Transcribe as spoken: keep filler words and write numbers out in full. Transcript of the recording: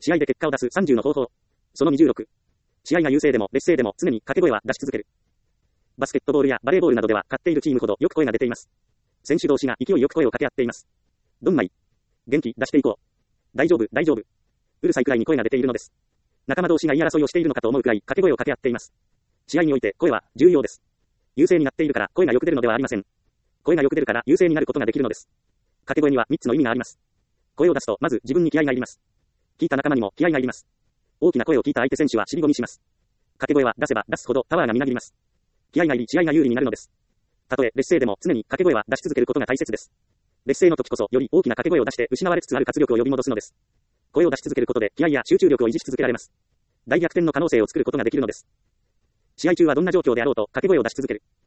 試合で結果を出すさんじゅうの方法。そのにじゅうろく。試合が優勢でも劣勢でも常に掛け声は出し続ける。バスケットボールやバレーボールなどでは勝っているチームほどよく声が出ています。選手同士が勢いよく声を掛け合っています。どんまい。元気出していこう。大丈夫、大丈夫。うるさいくらいに声が出ているのです。仲間同士が言い争いをしているのかと思うくらい掛け声を掛け合っています。試合において声は重要です。優勢になっているから声がよく出るのではありません。声がよく出るから優勢になることができるのです。掛け声にはみっつの意味があります。声を出すとまず自分に気合がいります。聞いた仲間にも気合がいります。大きな声を聞いた相手選手は尻込みします。掛け声は出せば出すほどパワーがみなぎります。気合がいり試合が有利になるのです。たとえ劣勢でも常に掛け声は出し続けることが大切です。劣勢の時こそより大きな掛け声を出して失われつつある活力を呼び戻すのです。声を出し続けることで気合や集中力を維持し続けられます。大逆転の可能性を作ることができるのです。試合中はどんな状況であろうと掛け声を出し続ける。